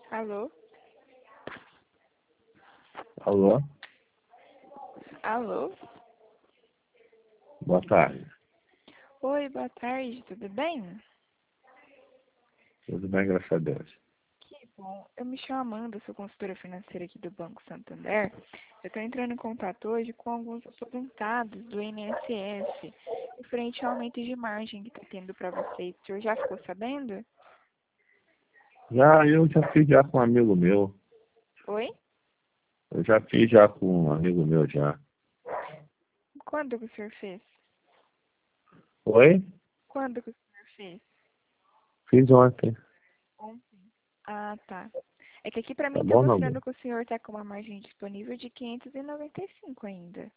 Alô? Alô? Alô? Boa tarde. Oi, boa tarde, tudo bem? Tudo bem, graças a Deus. Que bom. Eu me chamo Amanda, sou consultora financeira aqui do Banco Santander. Eu estou entrando em contato hoje com alguns aposentados do INSS, referente ao aumento de margem que está tendo para vocês. O senhor já ficou sabendo? Eu já fiz já com um amigo meu. Oi? Eu já fiz já com um amigo meu já. Quando que o senhor fez? Oi? Quando que o senhor fez? Fiz ontem. Ontem. Ah, tá. É que aqui para mim Tá está bom, meu amor? mostrando que o senhor está com uma margem disponível de 595 ainda.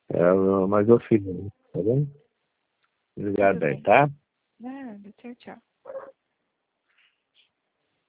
Mas eu fiz, tá bom? Tudo Obrigado aí, bem. tá? Nada, tchau, tchau.